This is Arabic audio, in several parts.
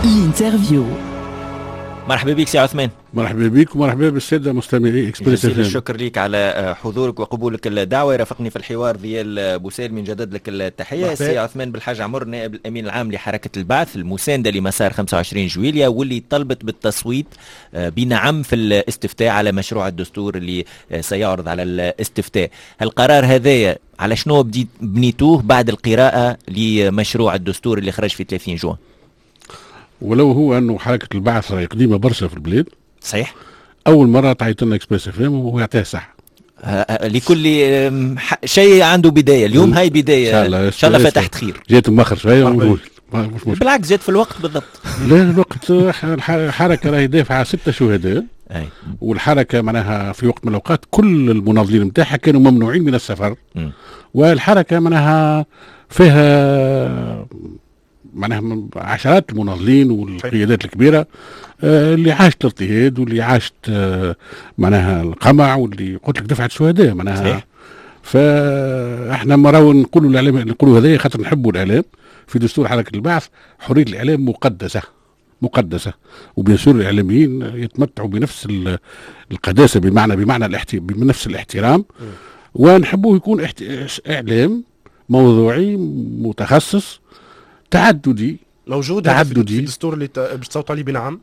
الانترفيو. مرحبا بك سي عثمان. مرحبا بك ومرحبا بالساده مستمعي اكسبريس. جزيل الشكر لك على حضورك وقبولك الدعوه. يرافقني في الحوار ضيال بوسيل، من جدد لك التحيه. سي عثمان بالحاج عمر، نائب الامين العام لحركه البعث المسانده لمسار 25 جويليا، واللي طلبت بالتصويت بنعم في الاستفتاء على مشروع الدستور اللي سيعرض على الاستفتاء. القرار هذايا على شنو بنيتوه بعد القراءه لمشروع الدستور اللي خرج في 30 جوان؟ ولو هو انه حركه البعث راهي قديمه برشا في البلاد، صحيح، اول مره تعيط لنا اكسبريس اف ام وهو يعطيها صح. لكل شيء عنده بدايه. اليوم هاي بدايه ان شاء الله فتحت خير. جات مؤخر شويه مش بالعكس جات في الوقت بالضبط. لا الوقت الحركه راهي دافعه 6 شهداء، والحركه معناها في وقت من الاوقات كل المناضلين نتاعها كانوا ممنوعين من السفر. والحركه معناها فيها معناها عشرات المناضلين والقيادات الكبيره اللي عاشت الاضطهاد واللي عاشت معناها القمع واللي قلت لك دفعت شهداء معناها. فاحنا مرة نقولوا الاعلام، نقولوا هذا خاطر نحبوا الاعلام. في دستور حركه البعث حريه الاعلام مقدسه، وبيان سور الاعلاميين يتمتعوا بنفس القداسه بنفس الاحترام، ونحبوه يكون اعلام موضوعي متخصص تعددي. موجود في الدستور اللي باش تصوت عليه بنعم؟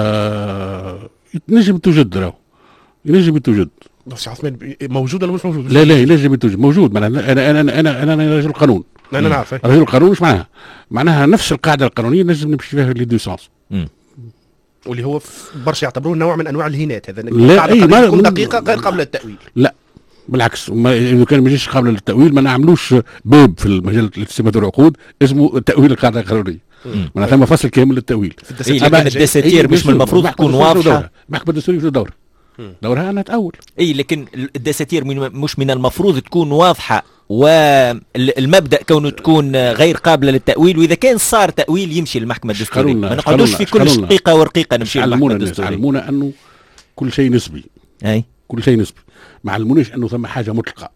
ينجم توجد، راهو ينجم توجد. سي عثمان موجود ولا مش موجود؟ لا ينجم توجد، موجود. انا رجل قانون. انا نعرف رجل قانون. مش معناها نفس القاعده القانونيه نجم نمشي فيها لي دو سونس. واللي هو برشا يعتبروه نوع من انواع الهينات. هذا لا تكون دقيقه غير قابله للتاويل. لا بالعكس، اذا كان ما يجيش قابل للتاويل ما نعملوش باب في المجال الاستثمار والعقود اسمه تاويل القاعده القانونيه. معناتها ثم فصل كامل للتاويل. لكن الدساتير مش من المفروض تكون واضحه. المحكمه الدستوريه في دورها انها تاول. لكن الدساتير مش من المفروض تكون واضحه، والمبدا كونه تكون غير قابله للتاويل، واذا كان صار تاويل يمشي للمحكمه الدستوريه. ما نقعدوش في كل دقيقه ورقيقه نمشي للمحكمه الدستوريه. علمونا انه كل شيء نسبي. كل شيء نسبي. ما علمونيش انه ثم حاجه مطلقه.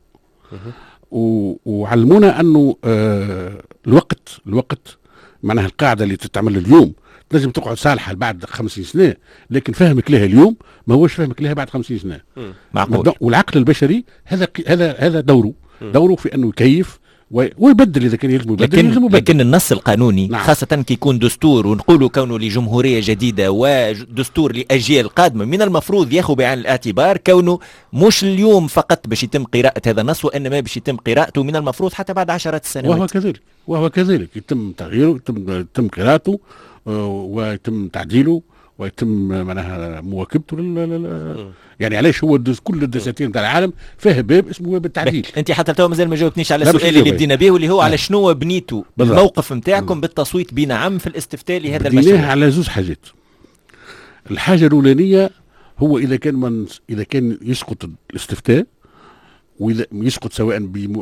وعلمونا انه الوقت معناها القاعده اللي تتعمل اليوم لازم تقعد صالحه بعد 50 سنه، لكن فهمك لها اليوم ما هوش فهمك لها بعد 50 سنه. معقول. والعقل البشري هذا دوره في انه يكيف ويبدل اذا كان يلزم يبدل. لكن النص القانوني نعم. خاصه كي يكون دستور ونقولوا كونه لجمهوريه جديده ودستور لاجيال قادمه، من المفروض ياخذ بعين الاعتبار كونه مش اليوم فقط باش يتم قراءه هذا النص، وانما باش يتم قراءته من المفروض حتى بعد عشرات السنوات. وهو كذلك يتم تغييره، يتم قراءته ويتم تعديله ويتم معناها مواكبته يعني علاش هو كل الدساتير نتاع العالم فيه باب اسمه باب التعديل. انت حتى تو مازال ما جاوبتنيش على السؤال اللي بدينا به، واللي هو على شنو بنيتوا الموقف نتاعكم بالتصويت بنعم في الاستفتاء لهذا المشروع. بديناه على زوج حاجات. الحاجه الاولانيه هو اذا كان يسقط الاستفتاء، واذا يسقط سواء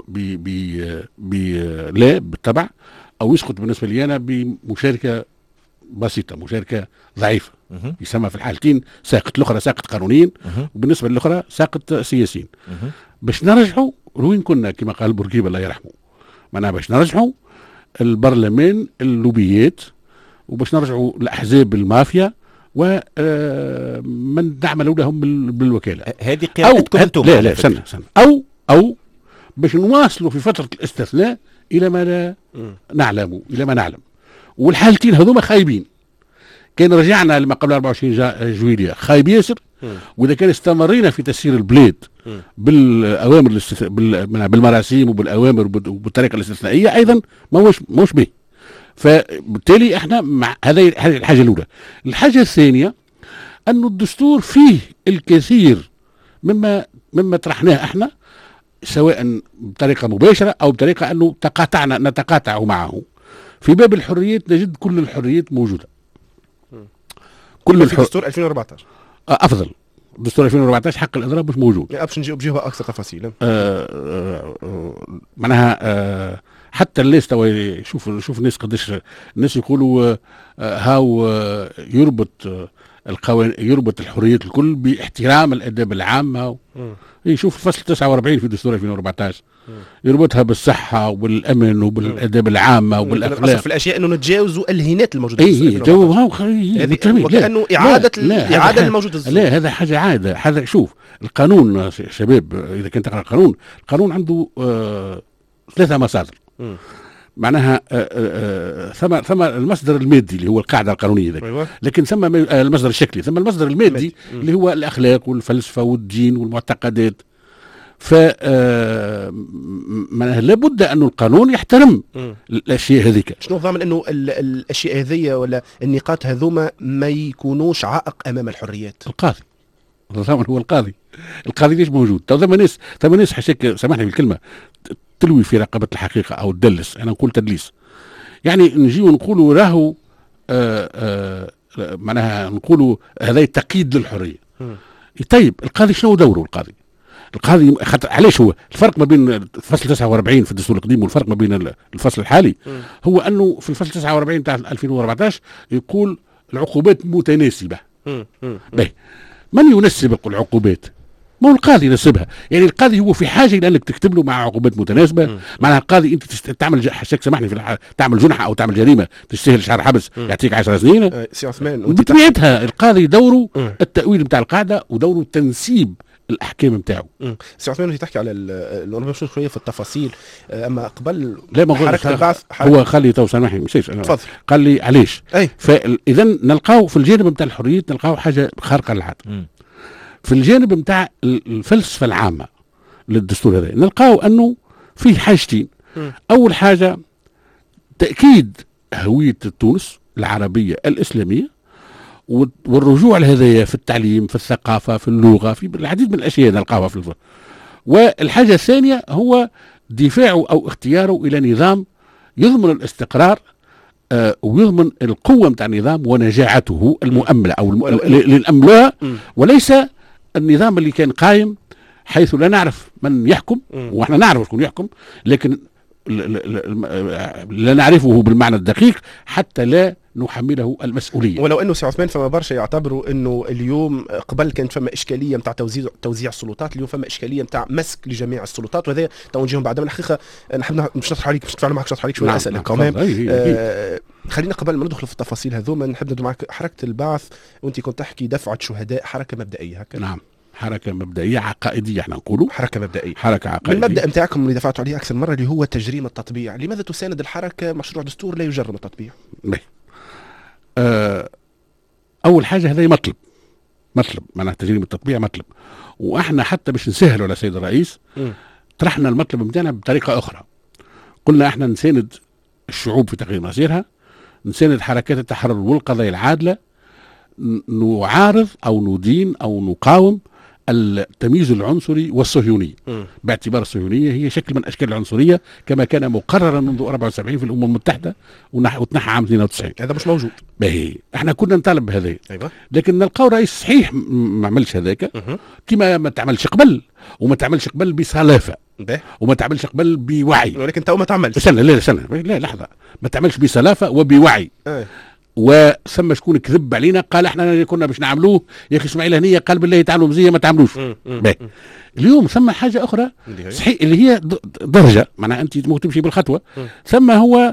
لا بالطبع او يسقط بالنسبه لي انا بمشاركه بسيطه، مشاركه ضعيفه، يسمى في الحالتين ساقط. الاخرى ساقط قانونيا، وبالنسبه للاخرى ساقط سياسيا. باش نرجعوا وين كنا كما قال بورقيبه الله يرحمه، معناها باش نرجعوا البرلمان اللوبيات، وباش نرجعوا الاحزاب المافيا ومن نعملوا لهم بالوكاله. هذه قراءتكم انتم؟ لا سنة او باش نواصلوا في فتره الاستثناء الى ما لا نعلم. والحالتين هذوما خايبين. كان رجعنا لما قبل 24 جويلية خايب ياسر، واذا كان استمرينا في تسيير البلاد بالاوامر بالمراسيم وبالاوامر وبالطريقه الاستثنائيه ايضا موش به. فبالتالي احنا مع هذه الحاجه الاولى. الحاجه الثانيه انه الدستور فيه الكثير مما طرحناه احنا، سواء بطريقه مباشره او بطريقه انه نتقاطع معه. في باب الحريات نجد كل الحريات موجوده. كل دستور 2014 افضل. دستور 2014 حق الاضراب مش موجود. باش نجيو بجهه اكثر تفاصيل. معناها حتى الناس توا شوف الناس قداش الناس يقولوا هاو يربط الحريات الكل باحترام الاداب العامه يشوف الفصل 49 في دستور 2014 يربطها بالصحة وبالأمن وبالأداب العامة وبالأخلاق. في الأشياء أنه نتجاوزوا الهينات الموجودة وكأنه إعادة الموجودة. لا هذا حاجة عادة. هذا شوف القانون شباب، إذا كنت تقرأ القانون عنده 3 مصادر. معناها ثم المصدر المادي اللي هو القاعده القانونيه ذاك. أيوة. لكن ثم المصدر الشكلي، ثم المصدر المادي اللي هو الاخلاق والفلسفه والدين والمعتقدات. ف لابد أن القانون يحترم الاشياء هذيك. شنو ضامن انه الاشياء هذية ولا النقاط هذوما ما يكونوش عائق امام الحريات؟ القاضي ضامن، هو القاضي ليش موجود؟ ثم ناس حشاك سامحني بالكلمه تلوي في رقبة الحقيقة أو تدلس. أنا نقول تدليس، يعني نجي ونقولوا راهو معناها نقولوا هذا تقييد للحرية. طيب القاضي شنو دوره؟ القاضي علاش هو الفرق ما بين الفصل 49 في الدستور القديم والفرق ما بين الفصل الحالي هو أنه في الفصل 49 بتاع 2014 يقول العقوبات متناسبة. من ينسب العقوبات؟ ما هو القاضي ينسبها. يعني القاضي هو في حاجه الى انك تكتب له مع عقوبات متناسبه. معناها القاضي انت تعمل حشاك سامحني تعمل جنحه او تعمل جريمه تستاهل شهر حبس يعطيك 10 سنين. سي عثمان بطبيعتها القاضي دوره التاويل بتاع القاعده ودوره تنسيب الاحكام نتاعو. سي عثمان انت تحكي على نمشي شويه في التفاصيل. اما قبل لا ما حركه البعث هو خلي تو سامحني مشيش تفضل قال لي علاش. فاذا نلقاو في الجانب نتاع الحريات نلقاو حاجه خارقه للعاده. في الجانب نتاع الفلسفه العامه للدستور هذا نلقاو انه فيه حاجتين. اول حاجه تاكيد هويه تونس العربيه الاسلاميه والرجوع لهذايا في التعليم في الثقافه في اللغه في العديد من الاشياء نلقاوها في الفلسفه. والحاجه الثانيه هو دفاعه او اختياره الى نظام يضمن الاستقرار ويضمن القوه نتاع النظام ونجاعته المؤمله او للاملاء، وليس النظام اللي كان قائم حيث لا نعرف من يحكم واحنا نعرف شكون يحكم لكن لا نعرفه بالمعنى الدقيق حتى لا نحمله المسؤوليه. ولو انه سي عثمان فما برشا يعتبروا انه اليوم قبل كانت فما اشكاليه نتاع توزيع السلطات، اليوم فما اشكاليه نتاع مسك لجميع السلطات، وهذا توجيههم بعد. من الحقيقه نحب مش نطرح عليك مش نتفاعل معك، نطرح عليك شويه اسئله كمان. خلينا قبل ما ندخل في التفاصيل هذوما نحب ندوي معك حركه البعث، وانت كنت تحكي دفعه شهداء، حركه مبدئيه هكذا. نعم حركه مبدئيه عقائديه احنا نقولوا حركه مبدئيه، حركه عقائديه. المبدا نتاعكم اللي دفعتوا عليه اكثر مره اللي هو تجريم التطبيع، لماذا تساند الحركه مشروع دستور لا يجرم التطبيع؟ اول حاجه هذا مطلب معناها تجريم التطبيع مطلب، واحنا حتى باش نسهلوا على السيد الرئيس طرحنا المطلب بتاعنا بطريقه اخرى. قلنا احنا نساند الشعوب في تغيير مصيرها، نساند حركات التحرر والقضايا العادله، نعارض او ندين او نقاوم التمييز العنصري والصهيوني باعتبار الصهيونيه هي شكل من اشكال العنصريه كما كان مقررا منذ 74 في الامم المتحده وتنحى عام 92. هذا مش موجود. باهي احنا كنا نطالب بهذا. أيوة. لكن نلقاو رئيس صحيح ما عملش هذاك كما ما تعملش قبل، وما تعملش قبل بصلافه وما تعملش قبل بوعي. ولكن تو ما تعملش. استنى لا لحظه، ما تعملش بصلافه وبوعي. وثم شكون كذب علينا قال احنا كنا باش نعملوه يا اخي اسماعيل هنيه قال بالله تعالوا مزيه ما تعملوش. اليوم ثم حاجه اخرى صحيح اللي هي درجه معناها انت مو تمشي بالخطوه. ثم هو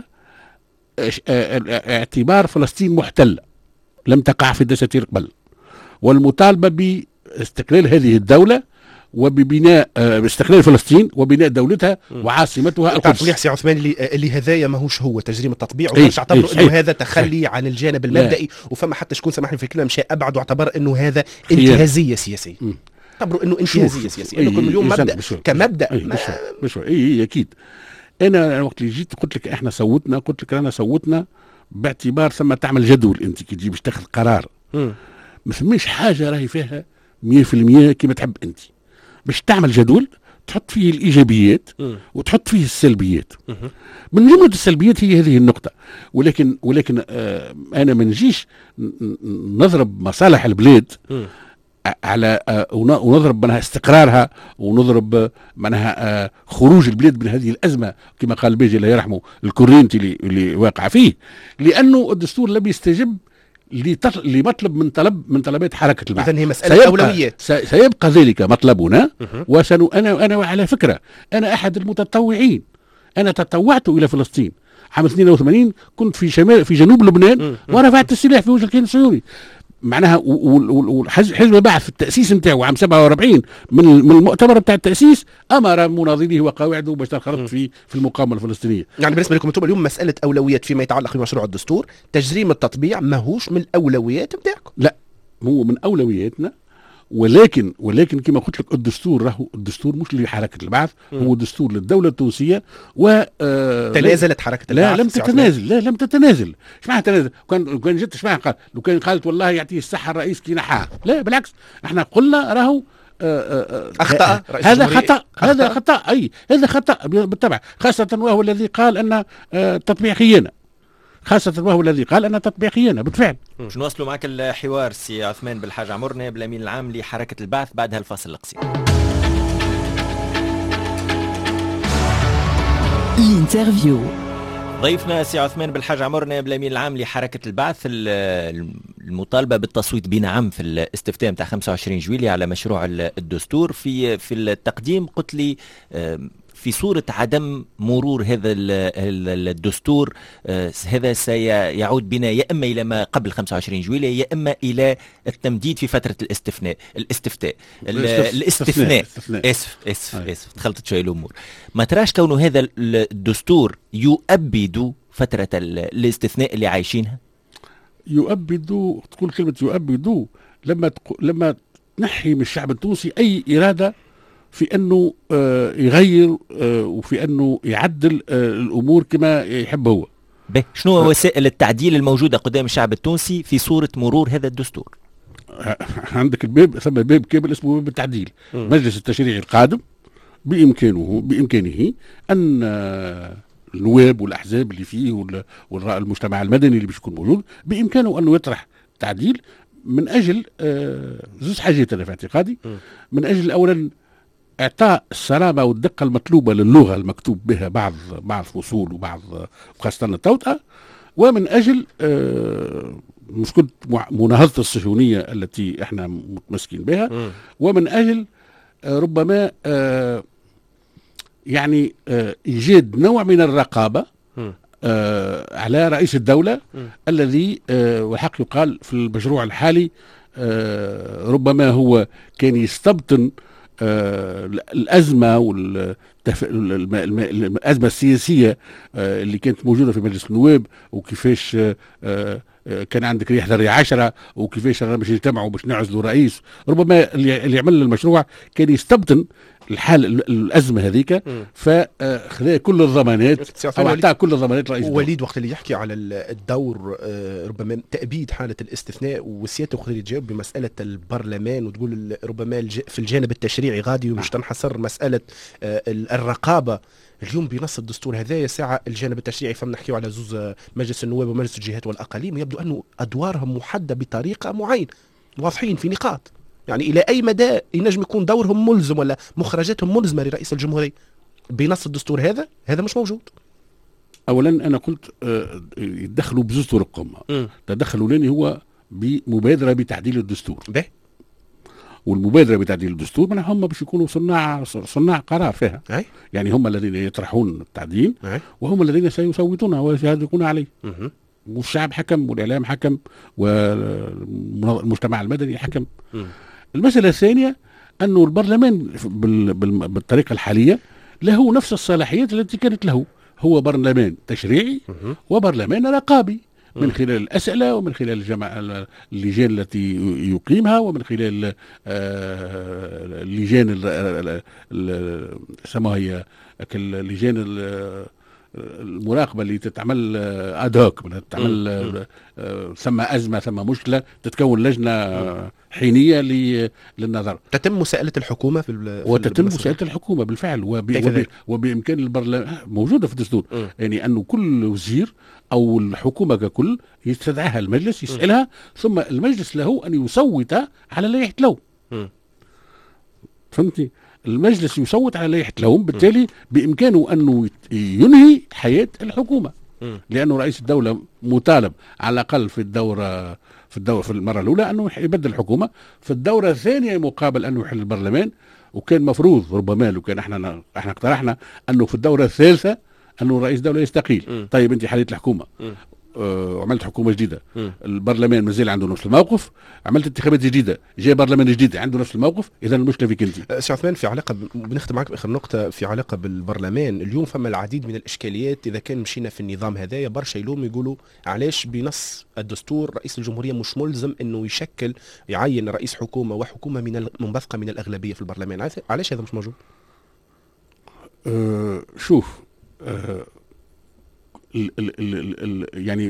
اعتبار فلسطين محتله لم تقع في الدساتير قبل، والمطالبه باستقلال هذه الدوله وببناء استقلال فلسطين وبناء دولتها وعاصمتها القدس. تعرف سي عثمان اللي هذايا ماهوش هو تجريم التطبيع، وباش اعتبروا انه هذا تخلي عن الجانب المبدئي، وفما حتى شكون سامحني في الكلمه مشى ابعد واعتبر انه هذا انتهازيه سياسيه. اعتبروا انه انتهازيه سياسيه، انه اليوم مبدا كمبدا مش اكيد. انا وقت اللي جيت قلت لك احنا صوتنا، قلت لك انا صوتنا باعتبار ثم تعمل جدول انت كي تجي باش تاخذ قرار ما فماش حاجه راهي فيها 100% كما تحب انت، باش تعمل جدول تحط فيه الايجابيات وتحط فيه السلبيات. من جمله السلبيات هي هذه النقطه، ولكن انا ما نجيش نضرب مصالح البلاد على ونضرب منها استقرارها ونضرب منها خروج البلاد من هذه الازمه كما قال بيجي الله يرحمه الكورينتي اللي واقع فيه، لانه الدستور لم يستجب اللي مطلب من طلبات حركة البعث. إذن هي مسألة أولويات. سيبقى ذلك مطلبنا. أنا على فكرة أنا أحد المتطوعين، أنا تطوعت إلى فلسطين عام 82، كنت في جنوب لبنان ورفعت السلاح في وجه الكيان الصهيوني معناها. حزب البعث في التأسيس نتاعو عام 47 من المؤتمر بتاع التأسيس أمر مناضليه وقواعده باش تنخرط في المقاومة الفلسطينية. يعني بالنسبة لكم انتم اليوم مسألة أولويات فيما يتعلق بمشروع الدستور، تجريم التطبيع ماهوش من الأولويات نتاعكم؟ لا، هو من أولوياتنا، ولكن كما قلت لك الدستور مش لحركة البعث، هو دستور للدولة التونسية. تنازلت حركة البعث؟ لم تتنازل. ايش معنى تنازل؟ كان جت ايش معنى قال؟ لو كان قالت والله يعطيه الصحة الرئيس كي نحاها، لا بالعكس، احنا قلنا راهو أخطأ هذا خطأ بالطبع، خاصة وهو الذي قال أن تطبيع خيانة بالفعل. باش نواصلوا معك الحوار سي عثمان بالحاج عمر نائب الامين العام لحركة البعث بعد هالفصل القصير. الانترفيو. ضيفنا سي عثمان بالحاج عمر نائب الامين العام لحركة البعث. المطالبة بالتصويت بنعم في الاستفتاء نتاع 25 جويلية على مشروع الدستور. في التقديم قلت لي في صورة عدم مرور هذا الدستور هذا سيعود بنا يا إما إلى ما قبل 25 جويلية يا إما إلى التمديد في فترة الاستفتاء. اسف دخلت شوية الأمور. ما تراش كونه هذا الدستور يؤبد فترة الاستثناء اللي عايشينها؟ يؤبد، تقول كلمة يؤبد لما تنحي من الشعب التونسي أي إرادة في أنه يغير وفي أنه يعدل الأمور كما يحب هو. شنو وسائل التعديل الموجودة قدام الشعب التونسي في صورة مرور هذا الدستور؟ عندك الباب، ثم باب كامل اسمه باب التعديل. مجلس التشريع القادم بإمكانه أن النواب والأحزاب اللي فيه والمجتمع المدني اللي باش يكون موجود بإمكانه أنه يطرح تعديل من أجل زوج حاجات أنا في اعتقادي. من أجل أولا إعطاء السلامة والدقة المطلوبة للغة المكتوب بها بعض فصول وبعض خاصة التوطئة، ومن أجل مشكلة مناهضة الصهيونية التي احنا متمسكين بها، ومن أجل ربما يعني إيجاد نوع من الرقابة على رئيس الدولة الذي والحق يقال في المشروع الحالي ربما هو كان يستبطن الأزمة الأزمة السياسية اللي كانت موجودة في مجلس النواب، وكيفاش كان عندك يحضر 10 وكيفاش باش يجتمعوا باش نعزلوا رئيس. ربما اللي عمل المشروع كان يستبطن الحال الأزمة هذيك، فخذا كل الضمانات أو أعطى كل الضمانات رئيس وليد وقت اللي يحكي على الدور ربما تأبيد حالة الاستثناء، وسيادته وقت اللي تجاوب بمسألة البرلمان وتقول ربما في الجانب التشريعي غادي ومش تنحصر مسألة الرقابة. اليوم بنص الدستور هذايا ساعة الجانب التشريعي فم نحكيو على زوز مجلس النواب ومجلس الجهات والأقاليم، يبدو أنه أدوارهم محددة بطريقة معينة، واضحين في نقاط. يعني إلى أي مدى ينجم يكون دورهم ملزم ولا مخرجاتهم ملزمة لرئيس الجمهورية؟ بنص الدستور هذا مش موجود. أولا أنا قلت يدخلوا بزوز طرق. تدخلوا لاني هو بمبادرة بتعديل الدستور والمبادرة بتعديل الدستور من هم باش يكونوا صناع قرار فيها. يعني هم الذين يطرحون التعديل وهم الذين سيصوتونها ويشاركون عليه. والشعب حكم والإعلام حكم والمجتمع المدني حكم. المسألة الثانية أنه البرلمان بالطريقة الحالية له نفس الصلاحيات التي كانت له. هو برلمان تشريعي وبرلمان رقابي من خلال الأسئلة ومن خلال اللجان التي يقيمها ومن خلال اللجان سموها هي اللجان المراقبة اللي تتعمل ادهوك، تتعمل ثم أزمة ثم مشكلة تتكون لجنة حينية للنظر. تتم مساءلة الحكومة وتتم مساءلة الحكومة بالفعل وبإمكان البرلمان موجودة في الدستور. يعني أنه كل وزير أو الحكومة ككل يستدعيها المجلس يسألها ثم المجلس له أن يصوت على لائحة لوم. فهمتي؟ المجلس يصوت على لائحة لوم، بالتالي بإمكانه أنه ينهي حياة الحكومة، لأنه رئيس الدولة مطالب على الأقل في الدورة في المره الاولى انه يبدل الحكومه، في الدوره الثانيه مقابل انه يحل البرلمان، وكان مفروض ربما لو كان احنا اقترحنا انه في الدوره الثالثه انه رئيس دوله يستقيل. طيب انت حليت الحكومه وعملت حكومه جديده، البرلمان مازال عنده نفس الموقف، عملت انتخابات جديده، جاء برلمان جديد عنده نفس الموقف، اذا المشكله فيك انت. سي عثمان، في علاقه بنختم معك باخر نقطه في علاقه بالبرلمان. اليوم فما العديد من الاشكاليات اذا كان مشينا في النظام هذايا، برشا يلوم يقولوا علاش بنص الدستور رئيس الجمهوريه مش ملزم انه يعين رئيس حكومه وحكومه منبثقه من الاغلبيه في البرلمان. علاش هذا مش موجود؟ شوف، يعني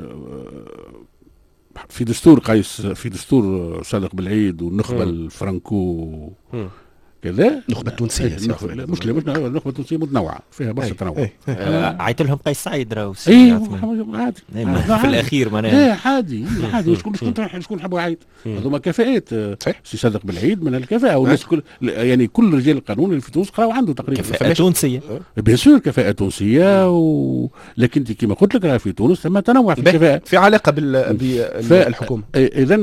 في دستور قيس، في دستور صادق بالعيد والنخبه الفرنكو كذا، النخبه التونسيه مش النخبه التونسيه متنوعه فيها برشا تنوع. عيط لهم قيس سعيد راهو عادي في الاخير معناها عادي شكون حبوا يعيط، هذوما كفاءات. سي صادق بالعيد من الكفاءه، والناس يعني كل رجال القانون اللي في تونس قراو عنده تقريبا كفاءه تونسيه، بيان سور كفاءه تونسيه لكن انت كما قلت لك راه في تونس ثم تنوع في الكفاءه في علاقه بالحكومه. اذا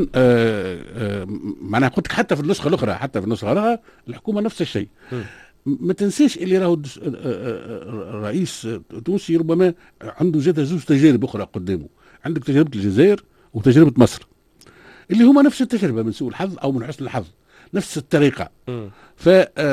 معناها قلت لك حتى في النسخه الاخرى الحكومه نفس الشيء. ما تنسيش اللي راهو رئيس تونسي ربما عنده زوج تجارب اخرى قدامه، عندك تجربه الجزائر وتجربه مصر اللي هما نفس التجربه، من سوء الحظ او من حسن الحظ نفس الطريقه. ف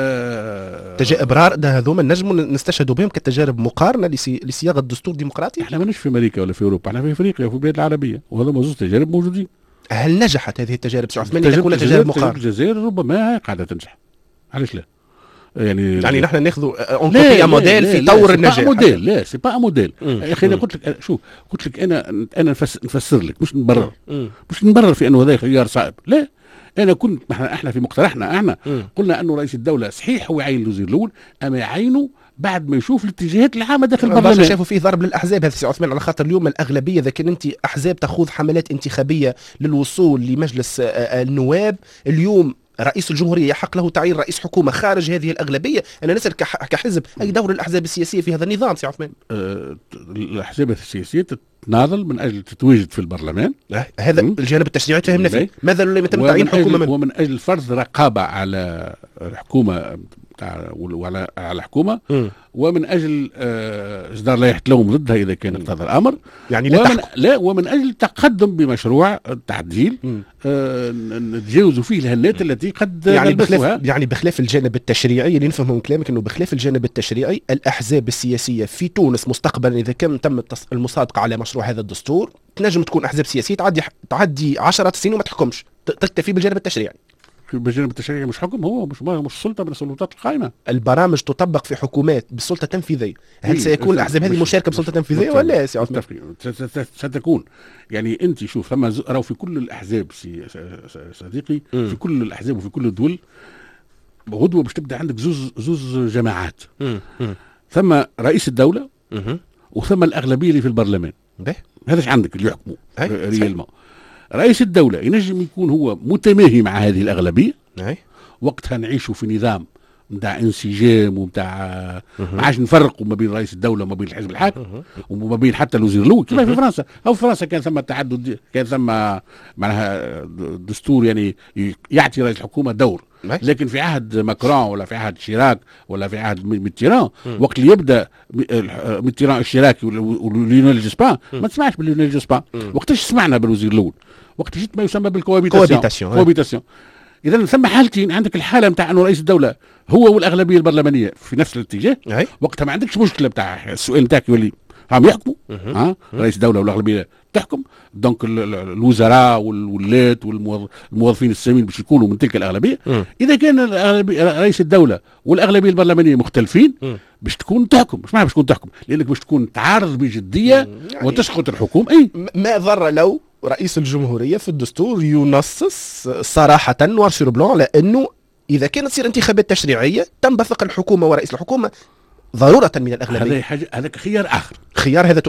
ابرار هذوما نجموا نستشهدوا بهم كتجارب مقارنه لصياغه دستور ديمقراطي. احنا ماناش في امريكا ولا في اوروبا، احنا في افريقيا وفي البلاد العربيه، وهذوما زوج تجارب موجودين. هل نجحت هذه التجارب سي عثمان؟ تكون تجارب مقارنه. الجزائر ربما قاعده تنجح، علاش لا؟ يعني نحن ناخذوا اون كوبي موديل في طور النجاح. لا سي با موديل يا اخي. انا قلت لك انا نفسر لك، مش نبرر في انه هذا خيار صعب، لا. انا كنت احنا في مقترحنا قلنا انه رئيس الدوله صحيح هو يعين الوزير الاول، اما يعينه بعد ما يشوف الاتجاهات العامه داخل البرلمان. شافوا فيه ضرب للاحزاب هذا سي عثمان، على خاطر اليوم الاغلبيه اذا كان انت احزاب تخوض حملات انتخابيه للوصول لمجلس النواب، اليوم رئيس الجمهورية يحق له تعيين رئيس حكومة خارج هذه الأغلبية. أنا نسأل كحزب، أي دور الأحزاب السياسية في هذا النظام سي عثمان؟ الأحزاب السياسية تتناضل من أجل تتواجد في البرلمان، هذا الجانب التشريعي فهمنا فيه. ماذا لم يتم تعيين حكومة منه؟ ومن أجل فرض رقابة على الحكومة وعلى الحكومة، ومن أجل إصدار لائحة لوم ضدها إذا كان اقتضى الأمر، يعني ومن أجل التقدم بمشروع تعديل نتجاوزوا فيه الهنات التي قد نلبسها. يعني بخلاف الجانب التشريعي اللي نفهم من كلامك، أنه بخلاف الجانب التشريعي الأحزاب السياسية في تونس مستقبلا إذا كان تم المصادقة على مشروع هذا الدستور تنجم تكون أحزاب سياسية تعدي 10 سنين وما تحكمش، تكتفي بالجانب التشريعي. بالجانب التشريعي مش حكم، هو مش سلطه من السلطات القائمه. البرامج تطبق في حكومات بالسلطه التنفيذيه، هل سيكون الاحزاب هذه مشاركه بالسلطه التنفيذيه ولا يا سي عثمان؟ ستكون. يعني انت شوف، ثم راهو في كل الاحزاب صديقي، في كل الاحزاب وفي كل الدول غدوه باش تبدا عندك زوز جماعات. ثم رئيس الدوله وثم الاغلبيه اللي في البرلمان. هذاش عندك اللي يحكموا ريالمون. رئيس الدولة ينجم يكون هو متماهي مع هذه الأغلبية، وقتها نعيشوا في نظام متاع انسجام ومتاع ما عادش نفرقوا ما بين رئيس الدولة وما بين الحزب الحاكم وما بين حتى الوزير الأول كما في فرنسا. أو في فرنسا كان ثم تعدد، كان ثم معناها دستور يعني يعطي رئيس الحكومة دور، لكن في عهد ماكرون ولا في عهد شيراك ولا في عهد ميتيران، وقت اللي يبدا ميتيران الشيراكي وليونيل جوسبان ما تسمعش بالليونيل جوسبان، وقتاش سمعنا بالوزير الاول، وقت جيت ما يسمى بالكوابيتاسيون. اذا ثم حالتين، عندك الحاله نتاع انه رئيس الدوله هو والاغلبيه البرلمانيه في نفس الاتجاه، وقتها ما عندكش مشكله بتاع السؤال نتاعك يولي هم يحكموا، رئيس الدوله والاغلبيه تحكم، دونك الوزراء والولات والموظفين السامين باش يكونوا من تلك الاغلبيه. اذا كان رئيس الدوله والاغلبيه البرلمانيه مختلفين باش تكون تحكم، مش معناها باش تكون تحكم، لانك باش تكون تعارض بجديه يعني وتسقط الحكومه. ما ضر لو رئيس الجمهوريه في الدستور ينصص صراحه نوار سور بلون على انه اذا كانت تصير انتخابات تشريعيه تنبثق الحكومه ورئيس الحكومه ضرورة من الأغلبية. هذاك خيار آخر. خيار هذا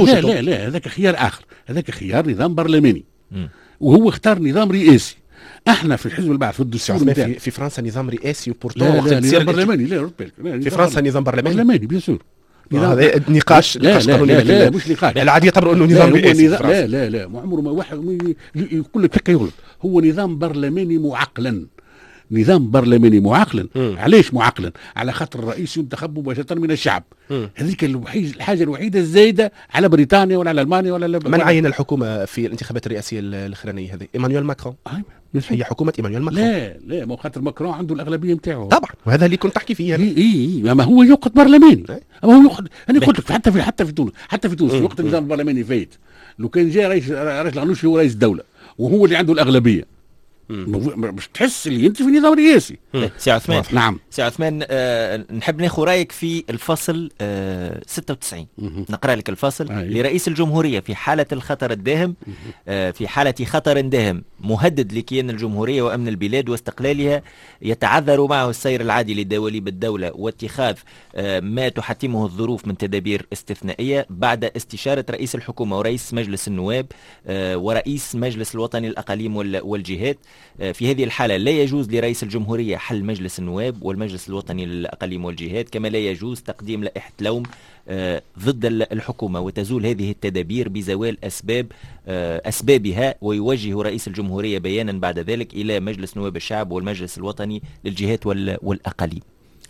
لا هذاك خيار آخر، هذاك خيار نظام برلماني وهو اختار نظام رئاسي. احنا في الحزب البعث في الدستور في فرنسا نظام رئاسي وبورتو نظام برلماني. لا في فرنسا نظام برلماني بيان سور. هذا نقاش قانوني. لا مش نقاش. العادي يعتبروا انه نظام رئاسي. لا ما عمره ما واحد يقول لك هكا يغلط. هو نظام برلماني معقلا. نظام برلماني معقلا. علاش معقلا؟ على خاطر الرئيس ينتخب مباشرة من الشعب. هذيك الحاجة الوحيدة الزايدة على بريطانيا ولا على ألمانيا ولا من عين الحكومة في الانتخابات الرئاسية الأخرانية هذه؟ إيمانويل ماكرون. هي حكومة إيمانويل ماكرون. لا ما خاطر ماكرون عنده الأغلبية نتاعو. طبعا وهذا اللي كنت تحكي فيه. ما هو يوقت برلماني. ما هو يوقت. أنا قلت لك حتى في تونس في وقت النظام البرلماني فايت. لو كان جاء رئيس الغنوشي هو رئيس الدولة وهو اللي عنده الأغلبية. مش تحس اللي انت في نظام رئاسي. سي عثمان. نعم سي عثمان، نحب ناخذ رايك في الفصل 96. نقرا لك الفصل. لرئيس الجمهوريه في حاله الخطر الداهم، في حاله خطر داهم مهدد لكيان الجمهوريه وامن البلاد واستقلالها، يتعذر معه السير العادي لدواليب الدوله واتخاذ ما تحتمه الظروف من تدابير استثنائيه بعد استشاره رئيس الحكومه ورئيس مجلس النواب ورئيس مجلس الوطني للاقاليم والجهات. في هذه الحالة لا يجوز لرئيس الجمهورية حل مجلس النواب والمجلس الوطني للأقاليم والجهات، كما لا يجوز تقديم لائحة لوم ضد الحكومة، وتزول هذه التدابير بزوال أسبابها. ويوجه رئيس الجمهورية بيانا بعد ذلك إلى مجلس نواب الشعب والمجلس الوطني للجهات والأقاليم.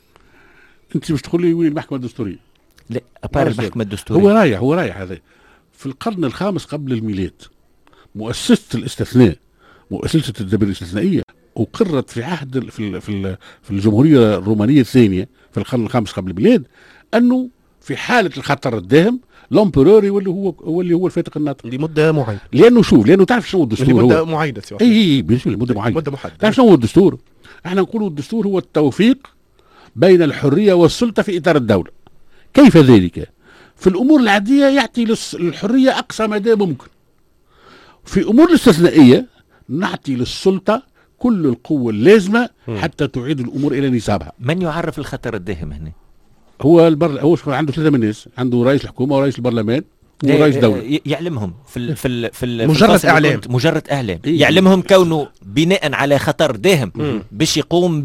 أنت مش تقول لي وين المحكمة الدستورية؟ لا، أبار المحكمة الدستورية. هو رايح هذا في القرن الخامس قبل الميلاد. مؤسسة الاستثناء، مؤسسة التدابير الاستثنائية أقرت في عهد في الجمهورية الرومانية الثانية في القرن الخامس قبل الميلاد، أنه في حالة الخطر الداهم لامبروري واللي هو الفاتق الناطق لمدة معينة. لأنه تعرف شنو الدستور؟ لمدة معينة. بيجي لمدة معينة. تعرف شنو هو الدستور؟ احنا نقولوا الدستور هو التوفيق بين الحرية والسلطة في إطار الدولة. كيف ذلك؟ في الأمور العادية يعطي للحرية أقصى مدى ممكن. في أمور الاستثنائية نعطي للسلطة كل القوة اللازمة حتى تعيد الأمور إلى نصابها. من يعرف الخطر الداهم هنا؟ هو عنده ثلاثة من الناس، عنده رئيس الحكومة ورئيس البرلمان ورئيس دولة. يعلمهم في مجرد إعلام. مجرد إعلام. يعلمهم كونه بناء على خطر داهم باش يقوم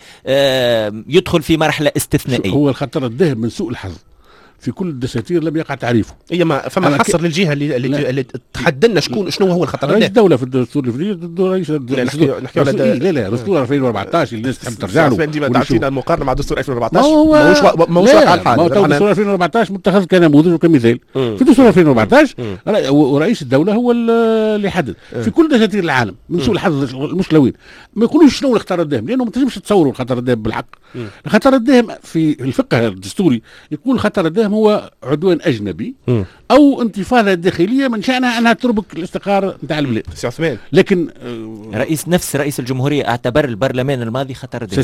يدخل في مرحلة استثنائية. هو الخطر الداهم من سوء الحظ في كل الدساتير لم يقع تعريفه. فما حصر للجهه اللي تحددنا شنو هو الخطر رئيس الدوله في الدستور رئيس نحكي على لا دستور 2014 اللي الناس تحب ترجع له. ديما تعطينا المقارنه مع دستور 2014 ماهوش واقع الحال. دستور 2014 متخذ كنموذج وكمثال. في دستور 2014 ورئيس الدوله هو اللي يحدد في كل دساتير العالم. من سوء الحظ المسلوين ما يقولوش شنو الخطر الداهم، لانه ما تنجمش تصوروا الخطر الداهم بالحق. الخطر الداهم في الفقه الدستوري يقول الخطر الداهم هو عدوان أجنبي أو انتفاضة داخلية من شأنها أنها تربك الاستقرار نتاع البلاد. لكن نفس رئيس الجمهورية اعتبر البرلمان الماضي خطر داهم.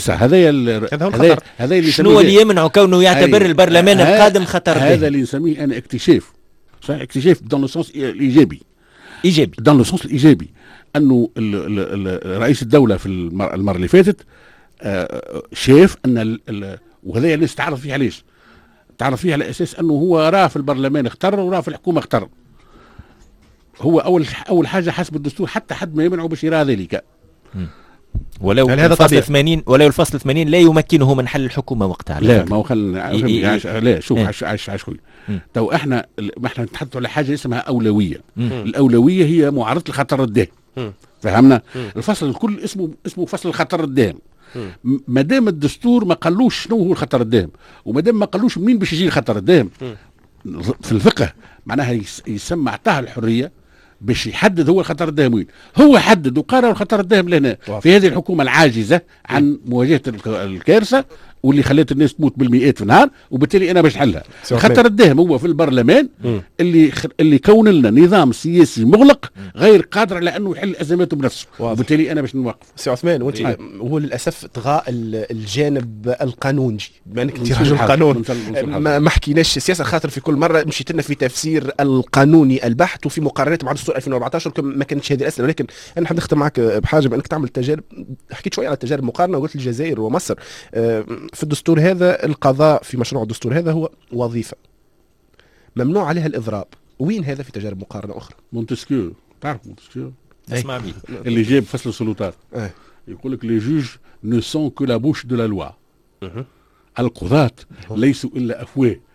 هذا اللي شنو اللي يمنع كونه يعتبر البرلمان القادم خطر داهم؟ هذا اللي نسميه أنا اكتشاف. صحيح اكتشاف دون لو سونس الإيجابي. دون لو سونس الإيجابي أنه رئيس الدولة في المرة اللي فاتت شاف أن وهذا الناس تعرف فيه علاش؟ تعرف فيه على اساس انه هو راه في البرلمان اختار وراه في الحكومه اختار. هو اول حاجه حسب الدستور حتى حد ما يمنعه باش يرى ذلك. ولو الفصل 80 لا يمكنه من حل الحكومه وقتها. لا ما هو لا شوف عاش خويا. تو احنا نتحدثوا على حاجه اسمها اولويه. الاولويه هي معارضه الخطر الداهم. فهمنا؟ الفصل الكل اسمه فصل الخطر الداهم. ما دام الدستور ما قالوش شنو هو الخطر الداهم، وما دام ما قالوش منين باش يجي الخطر الداهم في الفقه، معناها يسمى اعطاه الحريه باش يحدد هو الخطر الداهم وين. هو حدد وقرر الخطر الداهم لهنا في هذه الحكومه العاجزه عن مواجهه الكارثه واللي خلت الناس تموت بالمئات في النهار، وبالتالي انا باش نحلها. الخطر الداهم هو في البرلمان اللي كون لنا نظام سياسي مغلق غير قادر على انه يحل ازماته بنفسه، وبالتالي انا باش نوقف. سي عثمان وانت هو للاسف طغى الجانب القانوني، بما انك انت رجل قانون ما حكيناش سياسه، خاطر في كل مره مشيت لنا في تفسير القانوني البحت وفي مقارنات مع دستور 2014 ما كانتش هذه الاسئله. ولكن انا حاب نختم معك بحاجه، بانك تعمل تجارب. حكيت شويه على التجارب مقارنه وقلت الجزائر ومصر. في الدستور هذا القضاء في مشروع الدستور هذا هو وظيفة ممنوع عليها الإضراب. وين هذا في تجارب مقارنة أخرى؟ مونتسكيو، تعرف مونتسكيو؟ اسمع بيه اللي جاب فصل السلطات. يقول لك لي جوج نو سون كو لا بوش دو لا لوا. القضاة ليسوا إلا أفواه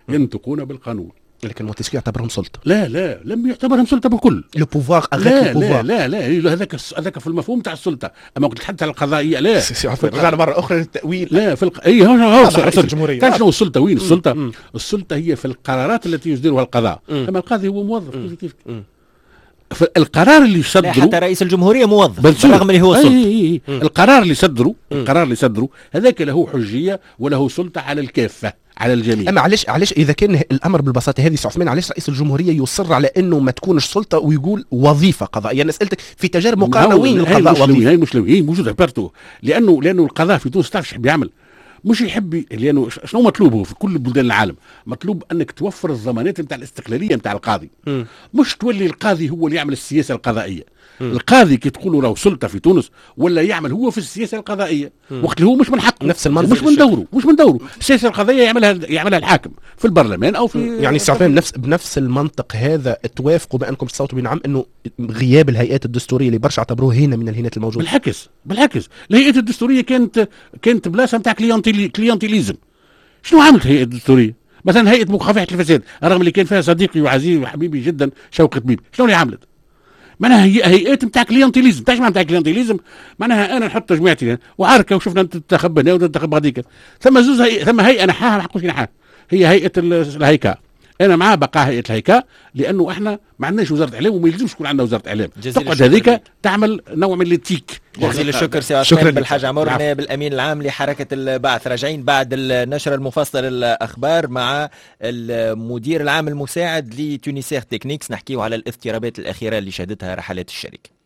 ينطقون بالقانون. لكن مونتسكيو يعتبرهم سلطه. لا لم يعتبرهم سلطه بالكل. لو بوفوار لا هذاك في المفهوم تاع السلطه. اما وقت تحدث على القضائيه لا رجعنا مره اخرى للتاويل. لا في اي هو الجمهوريه. تعرف شنو السلطه؟ وين السلطه؟ السلطه هي في القرارات التي يصدرها القضاء. اما القاضي هو موظف كيف القرار اللي يصدره حتى رئيس الجمهوريه موظف رغم اللي هو سلطه. القرار اللي يصدره هذاك له حجيه وله سلطه على الكافه على الجميع. اما علاش اذا كان الامر بالبساطه هذه سي عثمان، علاش رئيس الجمهوريه يصر على انه ما تكونش سلطه ويقول وظيفه قضائيه؟ انا سالتك في تجارب مقارنه وين القضاء وظيفه؟ هي مش موجوده بارتو، لانه القضاء في تونس تعرف بيعمل مش يحب، لانه شنو مطلوبه في كل بلدان العالم؟ مطلوب انك توفر الضمانات نتاع الاستقلاليه نتاع القاضي. مش تولي القاضي هو اللي يعمل السياسه القضائيه. القاضي كي تقولوا له سلطه في تونس ولا يعمل هو في السياسه القضائيه وقت اللي هو مش من حقه، نفس المنطق، مش من دوره. السياسه القضائيه يعملها الحاكم في البرلمان او في يعني استعفان بنفس المنطق هذا. توافقوا بانكم تصوتوا بنعم انه غياب الهيئات الدستوريه اللي برشا اعتبروه هنا من الهيئات الموجوده؟ بالعكس الهيئات الدستوريه كانت بلاصه نتاع كليونتيليزم. شنو عملت الهيئه الدستوريه؟ مثلا هيئه مكافحه الفساد رغم اللي كان فيها صديقي وعزيزي وحبيبي جدا شوقي طبيب، شنو اللي عملت؟ معناها هيئات نتاع كليونتيليزم. تعرف معناها كليونتيليزم؟ معناها انا نحط جماعتي وعاركه وشفنا تنتخب هنا وتنتخب غاديك. ثم ثم هيئه نحاها ما حقوش نحاها، هي هيئه الهيكا. انا مع بقاء هيئه الهيكا لانه احنا ما عندناش وزاره اعلام وما يلزمش يكون عندنا وزاره اعلام. تقعد هذيك تعمل نوع من التيك. جزيل الشكر سي عثمان بالحاج عمر نائب الامين العام لحركه البعث. راجعين بعد النشره المفصل الاخبار مع المدير العام المساعد لتونيسير تكنيكس، نحكيه على الاضطرابات الاخيره اللي شهدتها رحلات الشركه.